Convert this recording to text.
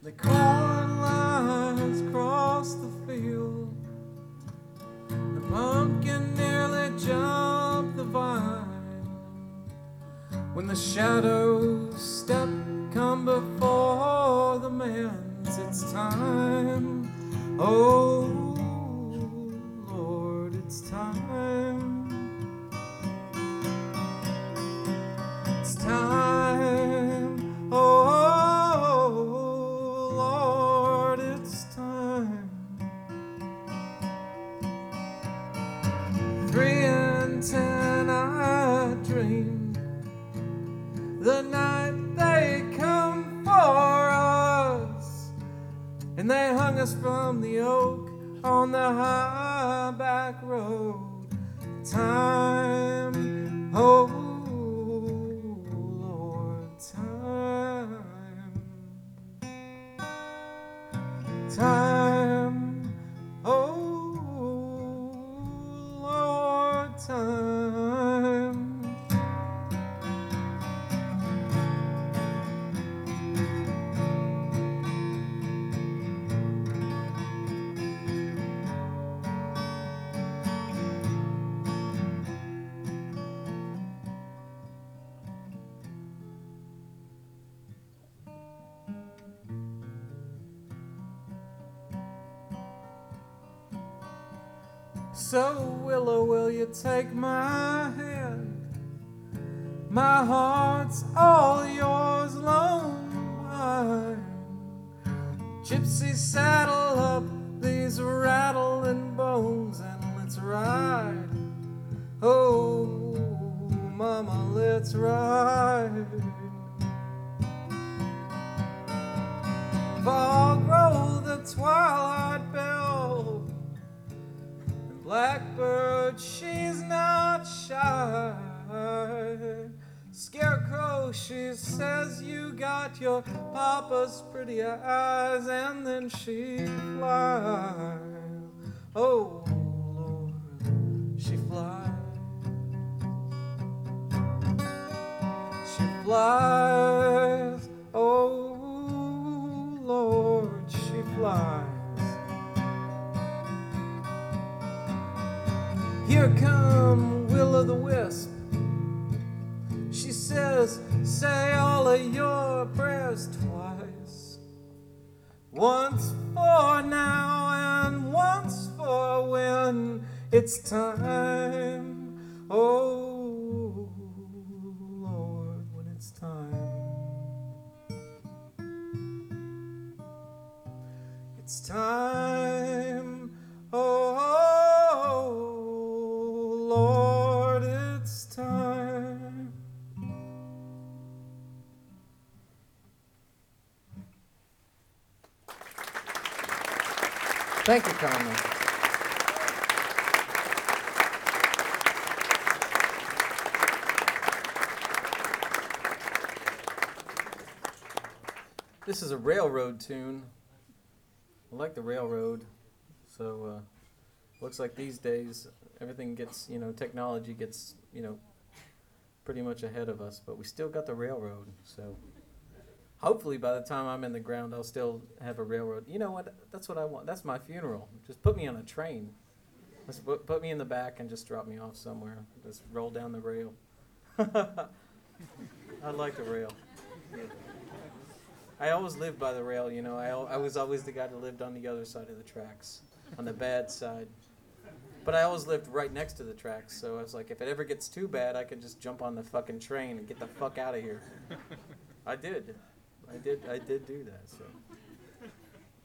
The corn lies across the field. The pumpkin nearly jumped the vine. When the shadows step come before the man's, it's time. Oh Lord, it's time. It's time. Oh Lord, it's time. 3:10 I dreamed the night they come for us, and they hung us from the oak on the high back road. Time, oh Lord, time. Time, oh Lord, time. So Willow, will you take my hand? My heart's all yours, lone pine. Gypsy, saddle up these rattling bones and let's ride. Oh, mama, let's ride. Fog roll the twilight bell, and blackbird, she's not shy. Scarecrow, she says you got your papa's pretty eyes, and then she flies. Oh Lord, she flies. She flies. Oh Lord, she flies. Here come Will-o'-the-Wisp. She says, say all of your prayers twice. Once for now and once for when it's time. Oh Lord, when it's time. It's time. Oh Lord, it's time. Thank you, Carmen. This is a railroad tune. I like the railroad. So, looks like these days everything gets, technology gets, pretty much ahead of us. But we still got the railroad. So, hopefully by the time I'm in the ground, I'll still have a railroad. You know what? That's what I want. That's my funeral. Just put me on a train. Just put me in the back and just drop me off somewhere. Just roll down the rail. I like the rail. I always lived by the rail, I was always the guy that lived on the other side of the tracks, on the bad side. But I always lived right next to the tracks, so I was like, if it ever gets too bad, I can just jump on the fucking train and get the fuck out of here. I did do that, so.